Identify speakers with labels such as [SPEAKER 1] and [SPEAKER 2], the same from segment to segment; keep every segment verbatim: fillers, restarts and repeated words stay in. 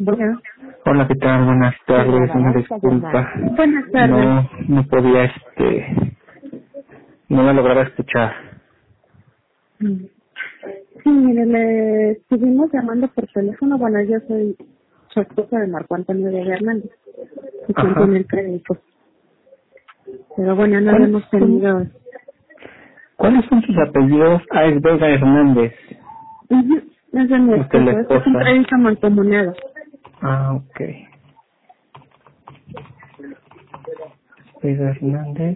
[SPEAKER 1] Bueno,
[SPEAKER 2] Hola, ¿qué tal? Buenas
[SPEAKER 1] se
[SPEAKER 2] tardes, una
[SPEAKER 1] grabará esta llamada.
[SPEAKER 2] disculpa.
[SPEAKER 1] Buenas tardes.
[SPEAKER 2] No, no podía, este, no me lograba escuchar.
[SPEAKER 1] Mm. Sí, mire, le estuvimos llamando por teléfono. Bueno, yo soy su esposa de Marco Antonio de Hernández, y quien tiene
[SPEAKER 2] Ajá.
[SPEAKER 1] el crédito. Pero bueno, no lo
[SPEAKER 2] ¿Cuáles
[SPEAKER 1] hemos
[SPEAKER 2] son,
[SPEAKER 1] tenido.
[SPEAKER 2] ¿cuáles son sus apellidos? Ah, es Vega Hernández.
[SPEAKER 1] Ujú, es de mi
[SPEAKER 2] Usted es la
[SPEAKER 1] esposo. Este es un
[SPEAKER 2] esposa.
[SPEAKER 1] crédito mancomunado.
[SPEAKER 2] Ah, ok. Vega Hernández.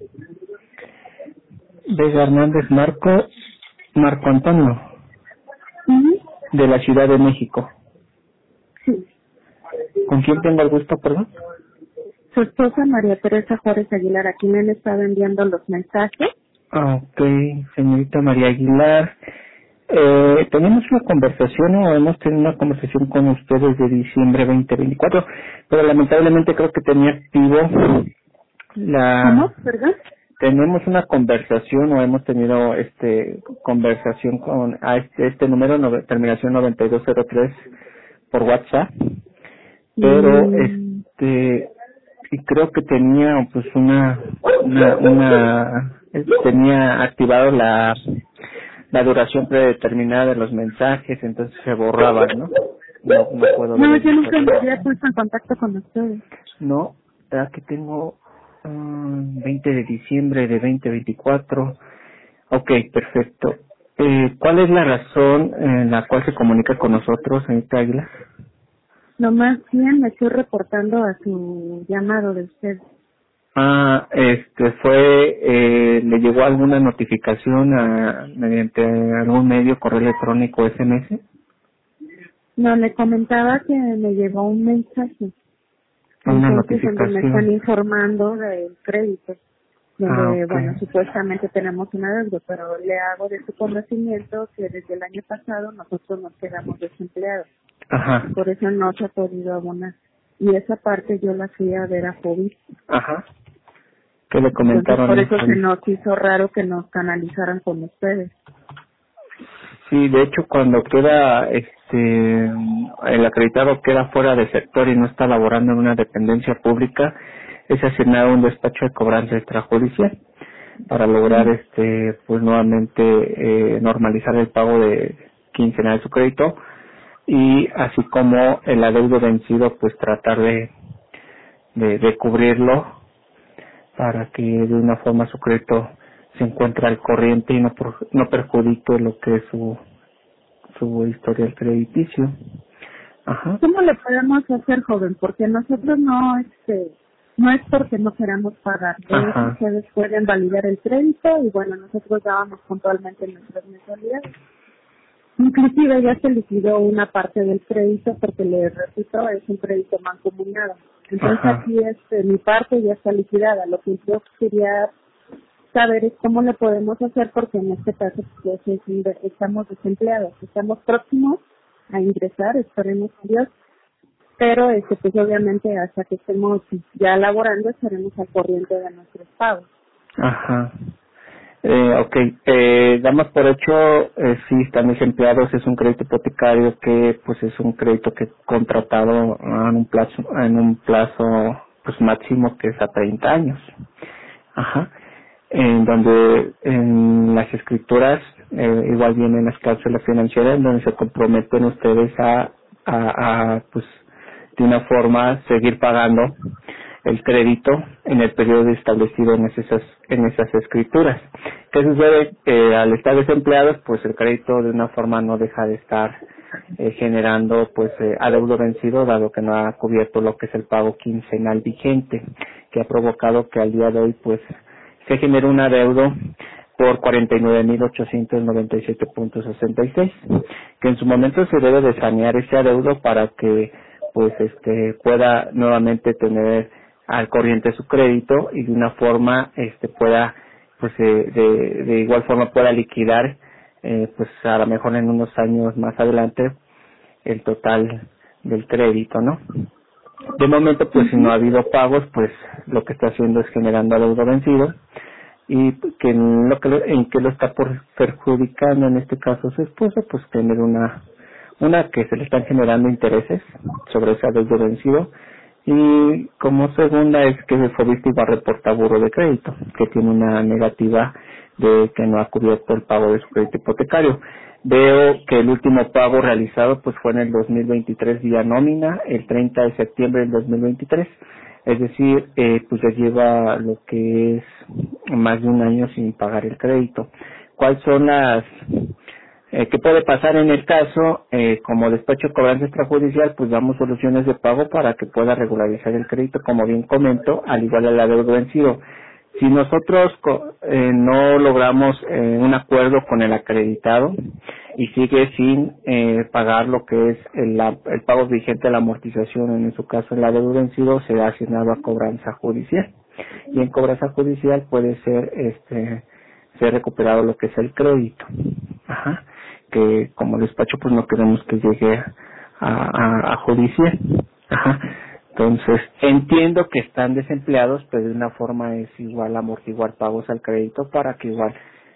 [SPEAKER 2] Vega Hernández Marco, Marco Antonio,
[SPEAKER 1] Ujú,
[SPEAKER 2] de la Ciudad de México.
[SPEAKER 1] sí.
[SPEAKER 2] ¿Con quién tengo el gusto, perdón?
[SPEAKER 1] Su esposa María Teresa Juárez Aguilar, a quien él estaba enviando los mensajes.
[SPEAKER 2] Ah, ok, señorita María Aguilar. Eh, tenemos una conversación o hemos tenido una conversación con ustedes de diciembre veinte veinticuatro, pero lamentablemente creo que tenía activo
[SPEAKER 1] ¿Cómo?
[SPEAKER 2] la...
[SPEAKER 1] ¿Perdón?
[SPEAKER 2] Tenemos una conversación o hemos tenido este conversación con a este, este número, nove- terminación noventa y dos cero tres por WhatsApp, pero
[SPEAKER 1] Mm,
[SPEAKER 2] este y creo que tenía pues una una una eh, tenía activado la la duración predeterminada de los mensajes, entonces se borraban, ¿no? No, no puedo ver
[SPEAKER 1] no,
[SPEAKER 2] el
[SPEAKER 1] yo nunca me
[SPEAKER 2] historial.
[SPEAKER 1] había puesto en contacto con ustedes.
[SPEAKER 2] No, aquí tengo um, veinte de diciembre de veinte veinticuatro. Ok, perfecto. Eh, ¿Cuál es la razón en la cual se comunica con nosotros, señorita Águila?
[SPEAKER 1] No, más bien me estoy reportando a su llamado de usted.
[SPEAKER 2] Ah, este fue, eh, ¿le llegó alguna notificación a, mediante algún medio, correo electrónico, S M S?
[SPEAKER 1] No, le comentaba que me llegó un mensaje,
[SPEAKER 2] Una
[SPEAKER 1] entonces donde me están
[SPEAKER 2] notificación.
[SPEAKER 1] informando del crédito,
[SPEAKER 2] Ah,
[SPEAKER 1] donde,
[SPEAKER 2] ok.
[SPEAKER 1] bueno, supuestamente tenemos una deuda, pero le hago de su conocimiento que desde el año pasado nosotros nos quedamos desempleados,
[SPEAKER 2] Ajá,
[SPEAKER 1] por eso no se ha podido abonar. Y esa parte yo la fui a ver a COVID.
[SPEAKER 2] ajá. ¿Qué le
[SPEAKER 1] Entonces,
[SPEAKER 2] comentaron
[SPEAKER 1] por
[SPEAKER 2] en
[SPEAKER 1] eso se
[SPEAKER 2] COVID?
[SPEAKER 1] nos hizo raro que nos canalizaran con ustedes.
[SPEAKER 2] Sí, de hecho, cuando queda, este, el acreditado queda fuera de sector y no está laborando en una dependencia pública, es asignado a un despacho de cobranza extrajudicial para lograr,
[SPEAKER 1] Ujú.
[SPEAKER 2] este, pues nuevamente eh, normalizar el pago de quincenal de su crédito y así como el adeudo vencido, pues tratar de, de, de cubrirlo para que de una forma su crédito se encuentre al corriente y no, per- no perjudique lo que es su, su historial crediticio. Ajá,
[SPEAKER 1] ¿Cómo le podemos hacer, joven? Porque nosotros no, este, no es porque no queramos pagar. De hecho,
[SPEAKER 2] ajá,
[SPEAKER 1] ustedes pueden validar el crédito y bueno, nosotros dábamos puntualmente nuestras mensualidades. Inclusive ya se liquidó una parte del crédito porque le repito, es un crédito mancomunado. Entonces
[SPEAKER 2] ajá,
[SPEAKER 1] aquí este, mi parte ya está liquidada. Lo que yo quería saber es cómo le podemos hacer porque en este caso pues, es- es- estamos desempleados, estamos próximos a ingresar, esperemos a Dios, pero este pues obviamente hasta que estemos ya laborando estaremos al corriente de nuestros pagos.
[SPEAKER 2] ajá. Eh, ok, eh, damos por hecho, eh, sí están desempleados, es un crédito hipotecario que pues es un crédito que contratado en un plazo, en un plazo pues máximo que es a treinta años. Ajá. En donde en las escrituras eh, igual vienen las cláusulas financieras en donde se comprometen ustedes a, a, a pues de una forma seguir pagando el crédito en el periodo establecido en esas en esas escrituras. ¿Qué sucede? Eh, al estar desempleados, pues el crédito de una forma no deja de estar eh, generando pues eh, adeudo vencido, dado que no ha cubierto lo que es el pago quincenal vigente, que ha provocado que al día de hoy pues se genera un adeudo por cuarenta y nueve mil ochocientos noventa y siete punto sesenta y seis, que en su momento se debe de sanear ese adeudo para que pues este pueda nuevamente tener al corriente su crédito y de una forma este pueda pues eh, de, de igual forma pueda liquidar eh, pues a lo mejor en unos años más adelante el total del crédito, ¿no? De momento, pues si no
[SPEAKER 1] Ujú.
[SPEAKER 2] ha habido pagos, pues lo que está haciendo es generando adeudo vencido y que en lo que lo, en que lo está por perjudicando en este caso su esposa, pues tener una una, que se le están generando intereses sobre ese adeudo vencido, y como segunda es que el Fobiste iba a reportar buró de crédito, que tiene una negativa de que no ha cubierto el pago de su crédito hipotecario. Veo que el último pago realizado pues fue en el dos mil veintitrés vía nómina, el treinta de septiembre del dos mil veintitrés, es decir, eh, pues ya lleva lo que es más de un año sin pagar el crédito. ¿Cuáles son las Eh, ¿Qué puede pasar en el caso? Eh, como despacho de cobranza extrajudicial, pues damos soluciones de pago para que pueda regularizar el crédito, como bien comento, al igual el adeudo vencido. Si nosotros co- eh, no logramos eh, un acuerdo con el acreditado y sigue sin eh, pagar lo que es el, la- el pago vigente de la amortización, en su caso el adeudo vencido, será asignado a cobranza judicial. Y en cobranza judicial puede ser este ser recuperado lo que es el crédito. Ajá. Que como despacho pues no queremos que llegue a, a, a judicial. Ajá. Entonces, entiendo que están desempleados, pero de una forma es igual amortiguar pagos al crédito para que igual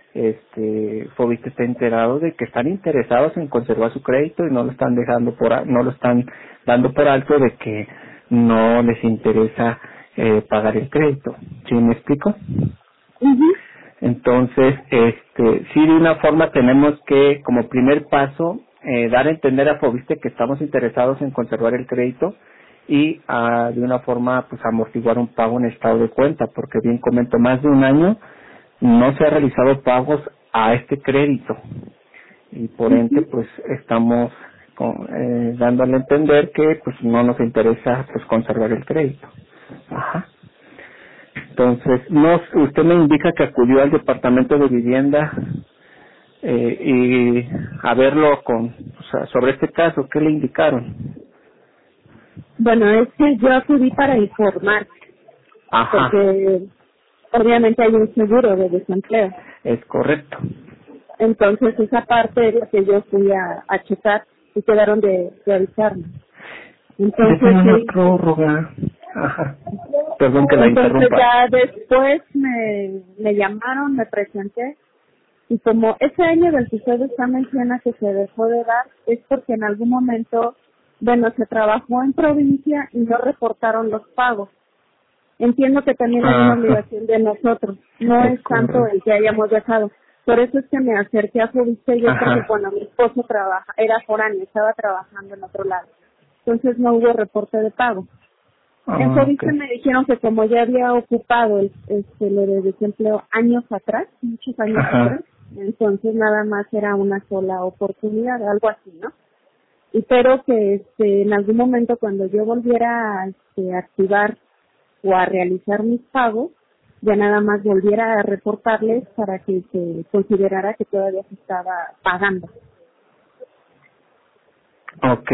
[SPEAKER 2] este Fobiste esté enterado de que están interesados en conservar su crédito y no lo están dejando por a- no lo están dando por alto de que no les interesa eh, pagar el crédito. ¿Sí me explico?
[SPEAKER 1] Ujú.
[SPEAKER 2] Entonces, este, sí, de una forma tenemos que, como primer paso, eh, dar a entender a Fobiste que estamos interesados en conservar el crédito y ah, de una forma, pues, amortiguar un pago en estado de cuenta, porque bien comento, más de un año no se ha realizado pagos a este crédito y por ende, pues, estamos con, eh, dándole a entender que, pues, no nos interesa, pues, conservar el crédito. Ajá. Entonces, no, usted me indica que acudió al departamento de vivienda eh, y a verlo con, o sea, sobre este caso, ¿qué le indicaron?
[SPEAKER 1] Bueno, es que yo acudí para informar,
[SPEAKER 2] Ajá,
[SPEAKER 1] porque obviamente hay un seguro de desempleo.
[SPEAKER 2] es correcto.
[SPEAKER 1] Entonces esa parte es la que yo fui a, a checar y quedaron de, de avisarme. Entonces
[SPEAKER 2] Déjame una
[SPEAKER 1] sí,
[SPEAKER 2] prórroga. Ajá. Perdón que la
[SPEAKER 1] entonces
[SPEAKER 2] interrumpa.
[SPEAKER 1] ya después me, me llamaron, me presenté, y como ese año del que usted está menciona que se dejó de dar, es porque en algún momento, bueno, se trabajó en provincia y no reportaron los pagos. Entiendo que también hay una
[SPEAKER 2] Ajá,
[SPEAKER 1] obligación de nosotros, no
[SPEAKER 2] es
[SPEAKER 1] es tanto
[SPEAKER 2] correcto.
[SPEAKER 1] el que hayamos dejado. Por eso es que me acerqué a Fobiste yo, porque
[SPEAKER 2] Ajá,
[SPEAKER 1] cuando mi esposo trabaja, era foráneo, estaba trabajando en otro lado. Entonces no hubo reporte de pago. En
[SPEAKER 2] ah, ok.
[SPEAKER 1] Fobiste me dijeron que como ya había ocupado el, este, lo de desempleo años atrás, muchos años
[SPEAKER 2] Ajá,
[SPEAKER 1] atrás, entonces nada más era una sola oportunidad, algo así, ¿no? Y pero que este, en algún momento cuando yo volviera a este, activar o a realizar mis pagos, ya nada más volviera a reportarles para que se considerara que todavía se estaba pagando.
[SPEAKER 2] ok,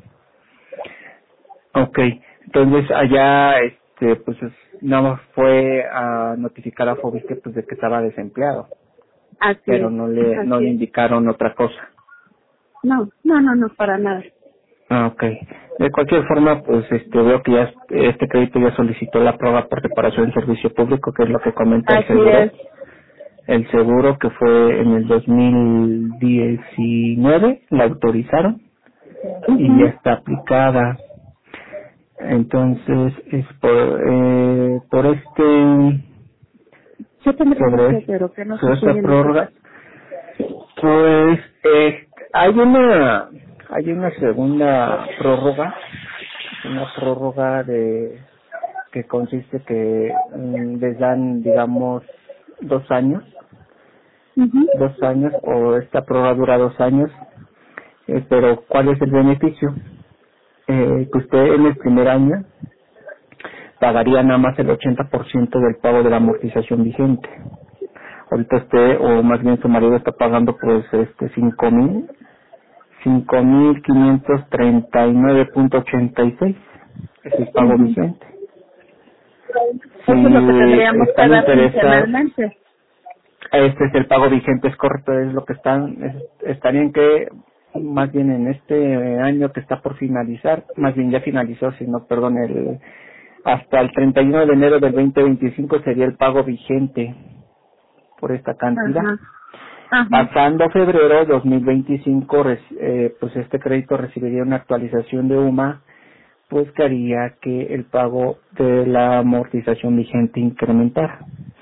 [SPEAKER 2] ok. Entonces allá, este, pues es- nada más fue a notificar a Fobiste pues de que estaba desempleado,
[SPEAKER 1] Así
[SPEAKER 2] pero
[SPEAKER 1] es,
[SPEAKER 2] no le no
[SPEAKER 1] así
[SPEAKER 2] le
[SPEAKER 1] es.
[SPEAKER 2] indicaron otra cosa.
[SPEAKER 1] No, no, no, no, para nada.
[SPEAKER 2] Ah, ok. De cualquier forma, pues este veo que ya este crédito ya solicitó la prueba por reparación en servicio público, que es lo que comenta el
[SPEAKER 1] Así
[SPEAKER 2] seguro.
[SPEAKER 1] es.
[SPEAKER 2] El seguro que fue en el dos mil diecinueve, la autorizaron y ya
[SPEAKER 1] Ujú.
[SPEAKER 2] está aplicada. Entonces, es por, eh, por este,
[SPEAKER 1] Yo tendría
[SPEAKER 2] sobre,
[SPEAKER 1] que,
[SPEAKER 2] es-
[SPEAKER 1] pero que no
[SPEAKER 2] sobre esta
[SPEAKER 1] sucede en este
[SPEAKER 2] prórroga,
[SPEAKER 1] caso.
[SPEAKER 2] pues eh, hay una, hay una segunda prórroga, una prórroga de que consiste que mm, les dan, digamos, dos años,
[SPEAKER 1] Ujú.
[SPEAKER 2] dos años, o esta prórroga dura dos años, eh, pero ¿cuál es el beneficio? Eh, que usted en el primer año pagaría nada más el ochenta por ciento del pago de la amortización vigente. Ahorita usted, o más bien su marido, está pagando pues este cinco mil, cinco mil quinientos treinta y nueve punto ochenta y seis, es el pago
[SPEAKER 1] Ujú.
[SPEAKER 2] vigente.
[SPEAKER 1] Eso es lo que tendríamos
[SPEAKER 2] Si
[SPEAKER 1] que
[SPEAKER 2] están
[SPEAKER 1] dar
[SPEAKER 2] interesados,
[SPEAKER 1] quincenalmente.
[SPEAKER 2] este es el pago vigente, es correcto, es lo que están, es- estarían que, más bien en este año que está por finalizar, más bien ya finalizó, si no, perdón, el, hasta el treinta y uno de enero del dos mil veinticinco sería el pago vigente por esta cantidad.
[SPEAKER 1] Ajá. Ajá.
[SPEAKER 2] Pasando febrero dos mil veinticinco, eh, pues este crédito recibiría una actualización de U M A, pues que haría que el pago de la amortización vigente incrementara.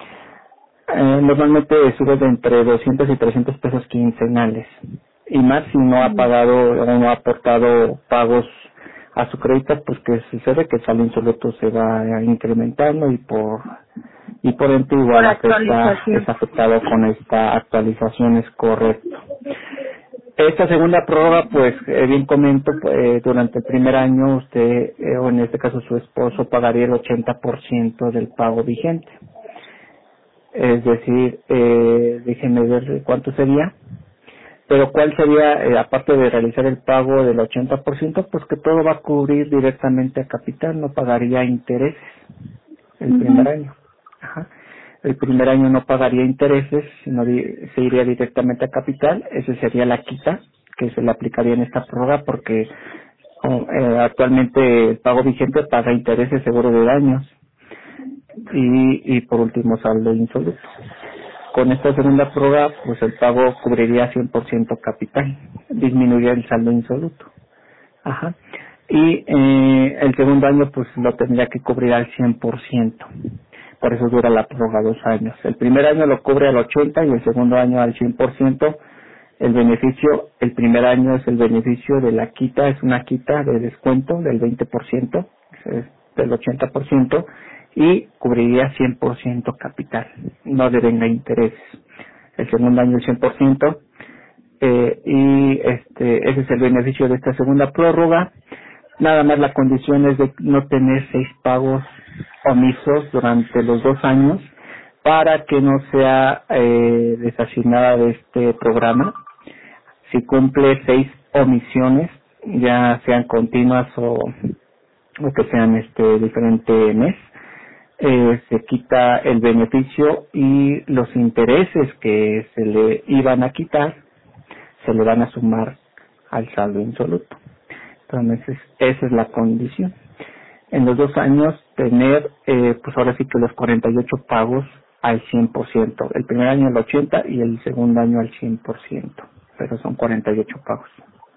[SPEAKER 2] Eh, normalmente sube de entre doscientos y trescientos pesos quincenales, y más si no ha pagado o no ha aportado pagos a su crédito, pues que sucede que el saldo insoluto se va incrementando y por y por ende igual afecta, es afectado con esta actualización, es correcto. Esta segunda prórroga, pues eh, bien comento, pues, durante el primer año usted, eh, o en este caso su esposo, pagaría el ochenta por ciento del pago vigente. Es decir, eh, déjenme ver cuánto sería. Pero ¿cuál sería, eh, aparte de realizar el pago del ochenta por ciento? Pues que todo va a cubrir directamente a capital, no pagaría intereses el uh-huh. primer año. Ajá. El primer año no pagaría intereses, sino di- se iría directamente a capital. Esa sería la quita que se le aplicaría en esta prórroga, porque oh, eh, actualmente el pago vigente paga intereses seguro de daños. Y, y por último, saldo insoluto. Con esta segunda prórroga, pues el pago cubriría cien por ciento capital, disminuiría el saldo insoluto. Ajá. Y eh, el segundo año, pues lo tendría que cubrir al cien por ciento. Por eso dura la prórroga dos años. El primer año lo cubre al ochenta y el segundo año al cien por ciento. El beneficio, el primer año es el beneficio de la quita, es una quita de descuento del veinte por ciento, es del ochenta por ciento, y cubriría cien por ciento capital, no devenga intereses. El segundo año el cien por ciento, eh, y este ese es el beneficio de esta segunda prórroga. Nada más la condición es de no tener seis pagos omisos durante los dos años para que no sea eh, desasignada de este programa. Si cumple seis omisiones, ya sean continuas o, o que sean este diferente mes, eh, se quita el beneficio y los intereses que se le iban a quitar se le van a sumar al saldo insoluto. Entonces, esa es la condición. En los dos años, tener, eh, pues ahora sí que los cuarenta y ocho pagos al cien por ciento. El primer año al ochenta por ciento y el segundo año al cien por ciento. Pero son cuarenta y ocho pagos.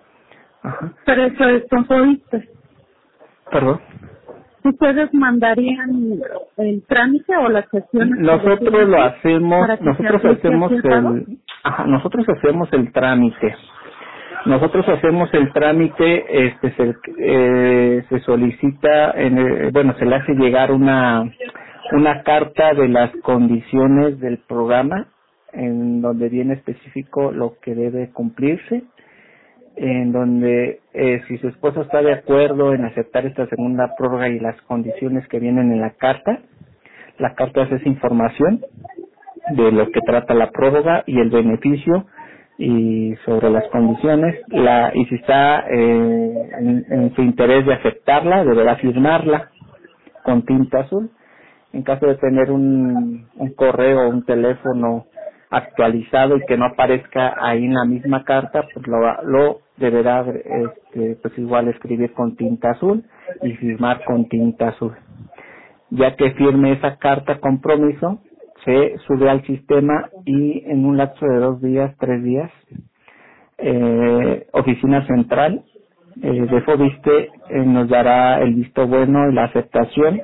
[SPEAKER 2] Ajá.
[SPEAKER 1] Pero eso es con FOISTE.
[SPEAKER 2] ¿Perdón?
[SPEAKER 1] ¿Ustedes mandarían el trámite o las sesiones?
[SPEAKER 2] Nosotros lo hacemos, nosotros hacemos el, ajá, nosotros hacemos el trámite. Nosotros hacemos el trámite, este se, eh, se solicita, en el, bueno, se le hace llegar una una carta de las condiciones del programa, en donde viene específico lo que debe cumplirse, en donde eh, si su esposo está de acuerdo en aceptar esta segunda prórroga y las condiciones que vienen en la carta, la carta es esa información de lo que trata la prórroga y el beneficio, y sobre las condiciones, la y si está eh, en, en su interés de aceptarla, deberá firmarla con tinta azul. En caso de tener un, un correo o un teléfono actualizado y que no aparezca ahí en la misma carta, pues lo, lo deberá este, pues igual escribir con tinta azul y firmar con tinta azul. Ya que firme esa carta compromiso, se sube al sistema y en un lapso de dos días, tres días, eh, oficina central eh, de FOBISTE eh, nos dará el visto bueno y la aceptación,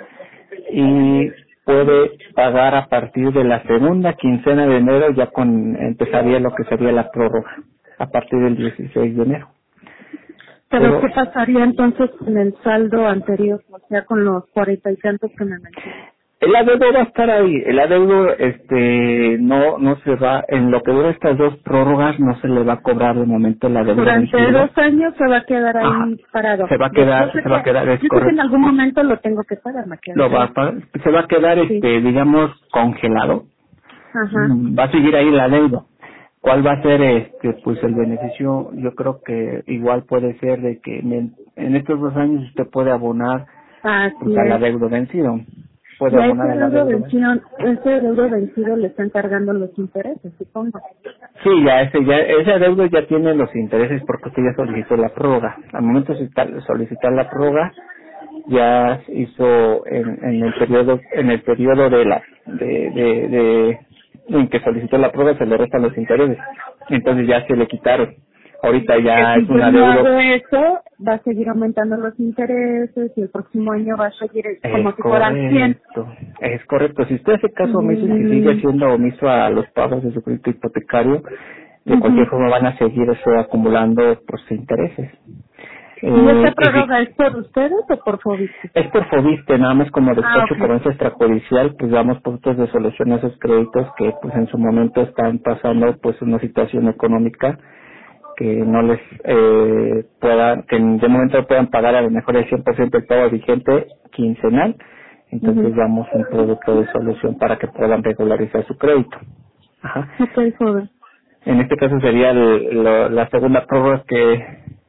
[SPEAKER 2] y puede pagar a partir de la segunda quincena de enero, ya con empezaría lo que sería la prórroga, a partir del dieciséis de enero.
[SPEAKER 1] ¿Pero, Pero qué pasaría entonces con el saldo anterior, o sea, con los cuarenta y tantos que me mencioné?
[SPEAKER 2] El adeudo va a estar ahí, el adeudo este no no se va, en lo que dura estas dos prórrogas no se le va a cobrar de momento el adeudo.
[SPEAKER 1] Durante
[SPEAKER 2] vencido.
[SPEAKER 1] dos años se va a quedar ahí Ajá. parado.
[SPEAKER 2] Se va a quedar, se
[SPEAKER 1] que,
[SPEAKER 2] va a quedar, es
[SPEAKER 1] yo creo que en algún momento lo tengo que pagar, me
[SPEAKER 2] lo va a pagar, se va a quedar sí. este digamos congelado. Ajá. Va a seguir ahí el adeudo. ¿Cuál va a ser este pues el beneficio? Yo creo que igual puede ser de que en, en estos dos años usted puede abonar pues, al adeudo vencido. Puede
[SPEAKER 1] y a
[SPEAKER 2] abonar
[SPEAKER 1] ese adeudo vencido, ese adeudo vencido le están cargando los intereses, supongo.
[SPEAKER 2] Sí, ya ese ya ese adeudo ya tiene los intereses porque usted ya solicitó la prórroga. Al momento de solicitar la prórroga ya hizo en, en el periodo en el periodo de la de de, de en que solicitó la prueba se le restan los intereses. Entonces ya se le quitaron. Ahorita ya
[SPEAKER 1] Que
[SPEAKER 2] es
[SPEAKER 1] si
[SPEAKER 2] un
[SPEAKER 1] yo no hago
[SPEAKER 2] adeudo.
[SPEAKER 1] eso, va a seguir aumentando los intereses y el próximo año va a seguir como
[SPEAKER 2] Es
[SPEAKER 1] si fueran cien.
[SPEAKER 2] correcto, es correcto. Si usted hace caso omiso y si sigue
[SPEAKER 1] Mm,
[SPEAKER 2] haciendo omiso a los pagos de su crédito hipotecario, de cualquier
[SPEAKER 1] ujú.
[SPEAKER 2] forma van a seguir eso acumulando pues intereses.
[SPEAKER 1] ¿Y esta
[SPEAKER 2] Eh, y si-
[SPEAKER 1] prórroga es por ustedes o por Fobiste?
[SPEAKER 2] es por Fobiste, nada más como
[SPEAKER 1] Ah,
[SPEAKER 2] despacho
[SPEAKER 1] ok.
[SPEAKER 2] por esa extrajudicial, pues damos puntos de solución a esos créditos que pues en su momento están pasando pues una situación económica que no les eh, puedan, que de momento puedan pagar a lo mejor el cien por ciento del pago vigente quincenal, entonces
[SPEAKER 1] Ujú.
[SPEAKER 2] damos un producto de solución para que puedan regularizar su crédito. Ajá.
[SPEAKER 1] Ok, joven.
[SPEAKER 2] En este caso sería el- lo- la segunda prórroga que,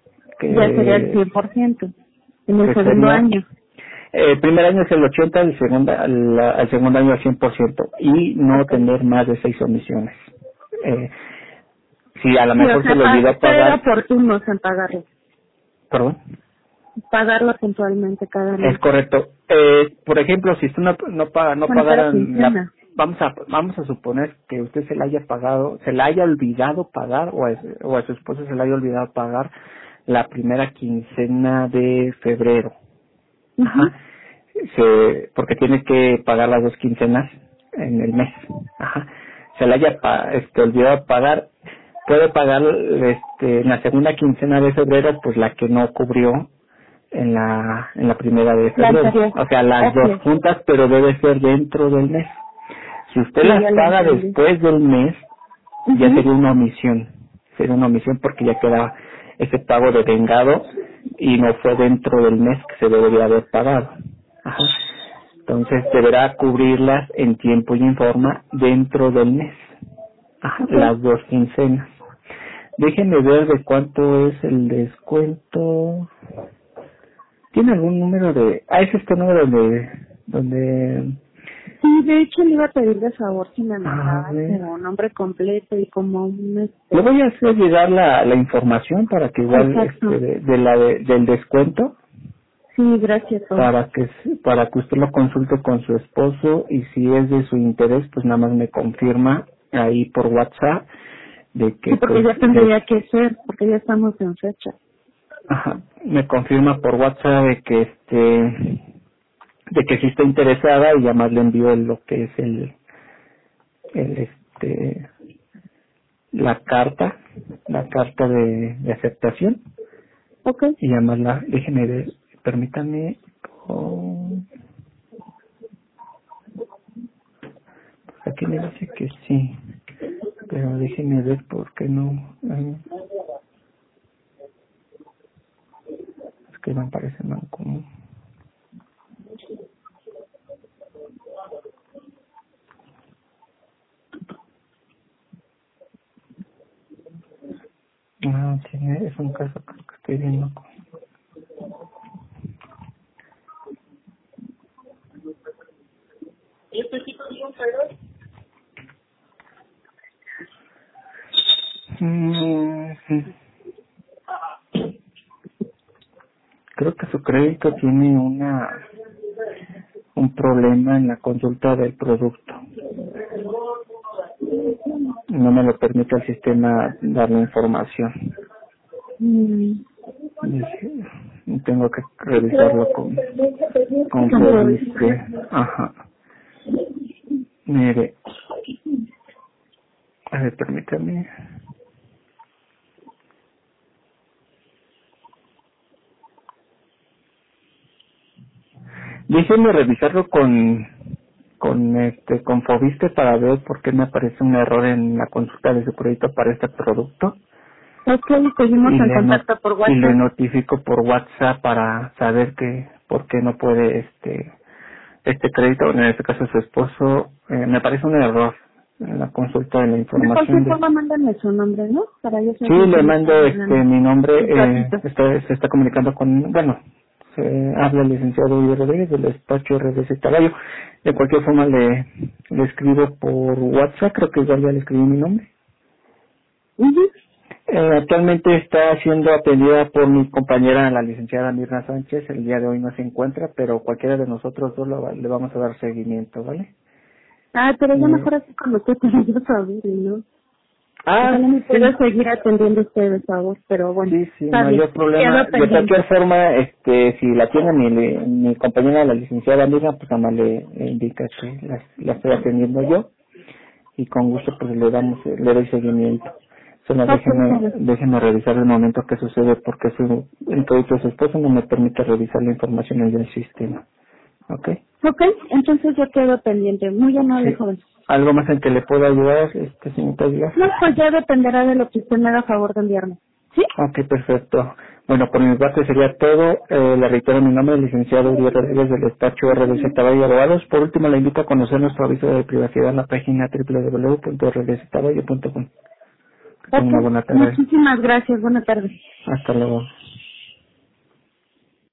[SPEAKER 1] Ya sería el
[SPEAKER 2] que,
[SPEAKER 1] cien por ciento en el
[SPEAKER 2] que
[SPEAKER 1] segundo
[SPEAKER 2] sería,
[SPEAKER 1] año.
[SPEAKER 2] el primer año es el ochenta, el segundo, el, el segundo año el cien por ciento y no
[SPEAKER 1] Ok.
[SPEAKER 2] tener más de seis omisiones. Eh, si a lo
[SPEAKER 1] Sí, o
[SPEAKER 2] mejor se
[SPEAKER 1] sea,
[SPEAKER 2] le
[SPEAKER 1] pa-
[SPEAKER 2] olvidó
[SPEAKER 1] ser
[SPEAKER 2] pagar,
[SPEAKER 1] oportunos en pagarlo.
[SPEAKER 2] perdón.
[SPEAKER 1] Pagarlo puntualmente cada
[SPEAKER 2] Es
[SPEAKER 1] mes.
[SPEAKER 2] correcto. Eh, por ejemplo, si usted no, no, paga, no
[SPEAKER 1] Bueno, cada
[SPEAKER 2] pagaran la,
[SPEAKER 1] quincena.
[SPEAKER 2] vamos a vamos a suponer que usted se le haya pagado, se le haya olvidado pagar o a, o a su esposo se le haya olvidado pagar la primera quincena de febrero.
[SPEAKER 1] Ujú.
[SPEAKER 2] Ajá. Se, porque tiene que pagar las dos quincenas en el mes. Ajá. Se le haya pa- este, olvidado pagar, puede pagar este, en la segunda quincena de febrero, pues la que no cubrió en la en la primera de
[SPEAKER 1] La
[SPEAKER 2] febrero,
[SPEAKER 1] anterior.
[SPEAKER 2] o sea, las dos
[SPEAKER 1] Ok.
[SPEAKER 2] juntas, pero debe ser dentro del mes. Si usted
[SPEAKER 1] Sí,
[SPEAKER 2] las
[SPEAKER 1] ya lo
[SPEAKER 2] paga
[SPEAKER 1] entendí.
[SPEAKER 2] después del mes, ya
[SPEAKER 1] Ujú.
[SPEAKER 2] sería una omisión, sería una omisión porque ya queda ese pago devengado y no fue dentro del mes que se debería haber pagado. Ajá. Entonces deberá cubrirlas en tiempo y en forma dentro del mes. Ajá,
[SPEAKER 1] Ok.
[SPEAKER 2] las dos quincenas. Déjenme ver de cuánto es el descuento. ¿Tiene algún número de...? Ah, es este número de... donde...
[SPEAKER 1] Sí, de hecho le iba a pedir de favor si me
[SPEAKER 2] A
[SPEAKER 1] mandaban
[SPEAKER 2] ver...
[SPEAKER 1] como nombre completo y como un
[SPEAKER 2] Le
[SPEAKER 1] este.
[SPEAKER 2] voy a hacer llegar la, la información para que igual
[SPEAKER 1] Exacto.
[SPEAKER 2] este de, de la de- del descuento
[SPEAKER 1] Sí, gracias, joven.
[SPEAKER 2] para que s- para que usted lo consulte con su esposo y si es de su interés pues nada más me confirma ahí por WhatsApp de
[SPEAKER 1] Sí,
[SPEAKER 2] que
[SPEAKER 1] porque
[SPEAKER 2] pues
[SPEAKER 1] ya
[SPEAKER 2] de,
[SPEAKER 1] tendría que ser, porque ya estamos en fecha.
[SPEAKER 2] ajá, me confirma por WhatsApp de que este de que sí está interesada y además le envío lo que es el el este la carta la carta de, de aceptación
[SPEAKER 1] Ok.
[SPEAKER 2] y además la déjeme ver, permítame, oh, pues aquí me dice que sí, pero déjeme ver por qué no, eh, es que me parece mal común. No, tiene, es un caso que que estoy viendo. con- Mm, creo que su crédito tiene una un problema en la consulta del producto. No me lo permite el sistema dar la información.
[SPEAKER 1] Mm.
[SPEAKER 2] Dije, tengo que revisarlo con, con
[SPEAKER 1] Como-
[SPEAKER 2] Fobiste. Ajá. Mire, a ver, permítame. Déjenme revisarlo con, con este, con Fobiste para ver por qué me aparece un error en la consulta de su crédito para este producto.
[SPEAKER 1] Ok, seguimos
[SPEAKER 2] Y
[SPEAKER 1] en
[SPEAKER 2] le, no-
[SPEAKER 1] contacto por
[SPEAKER 2] y le
[SPEAKER 1] WhatsApp.
[SPEAKER 2] notifico por WhatsApp para saber que, por qué no puede este, este crédito, en este caso su esposo, eh, me parece un error en la consulta de la
[SPEAKER 1] De
[SPEAKER 2] información
[SPEAKER 1] cualquier
[SPEAKER 2] de...
[SPEAKER 1] forma, mándame su nombre, ¿no? Para yo
[SPEAKER 2] Sí,
[SPEAKER 1] saber con
[SPEAKER 2] le
[SPEAKER 1] quién me
[SPEAKER 2] mando
[SPEAKER 1] están
[SPEAKER 2] este
[SPEAKER 1] hablando.
[SPEAKER 2] mi nombre,
[SPEAKER 1] Un
[SPEAKER 2] eh,
[SPEAKER 1] ratito.
[SPEAKER 2] está, se está comunicando con, bueno, se habla el licenciado Luis Rodríguez del despacho R D C Caballo. De cualquier forma le, le escribo por WhatsApp, creo que igual ya le escribí mi nombre.
[SPEAKER 1] Ujú.
[SPEAKER 2] Eh, actualmente está siendo atendida por mi compañera, la licenciada Mirna Sánchez. El día de hoy no se encuentra, pero cualquiera de nosotros dos lo va- le vamos a dar seguimiento, ¿vale?
[SPEAKER 1] Ah, pero ya
[SPEAKER 2] Eh,
[SPEAKER 1] mejor así con usted para yo saber, ¿no?
[SPEAKER 2] ah,
[SPEAKER 1] Ojalá me
[SPEAKER 2] sí,
[SPEAKER 1] pueda seguir atendiendo usted, de favor, pero bueno,
[SPEAKER 2] sí, sí,
[SPEAKER 1] está
[SPEAKER 2] no hay
[SPEAKER 1] bien.
[SPEAKER 2] problema.
[SPEAKER 1] Quedo
[SPEAKER 2] De
[SPEAKER 1] pendiente.
[SPEAKER 2] cualquier forma, este, si la tiene mi, mi compañera, la licenciada amiga, pues nada más le, le indica que la, la estoy atendiendo yo y con gusto pues le damos, le doy seguimiento. Solo
[SPEAKER 1] Ok,
[SPEAKER 2] déjeme,
[SPEAKER 1] bueno.
[SPEAKER 2] déjeme revisar el momento que sucede porque su, el crédito de su esposo no me permite revisar la información en el sistema. ¿Ok?
[SPEAKER 1] Ok, entonces yo quedo pendiente. Muy amable,
[SPEAKER 2] Sí.
[SPEAKER 1] joven.
[SPEAKER 2] ¿Algo más en que le pueda ayudar, este, señorita Díaz?
[SPEAKER 1] No, pues ya dependerá de lo que usted me haga favor de enviarme. ¿Sí?
[SPEAKER 2] Ok, perfecto. Bueno, por mi parte sería todo. Eh, le reitero mi nombre, licenciado Uriel Rodríguez del despacho R D Z Valle Abogados. Por último, le invito a conocer nuestro aviso de privacidad en la página doble u doble u doble u punto r d z valle punto com. Que tenga
[SPEAKER 1] Ok,
[SPEAKER 2] una buena tarde.
[SPEAKER 1] muchísimas gracias. Buenas tardes.
[SPEAKER 2] Hasta luego.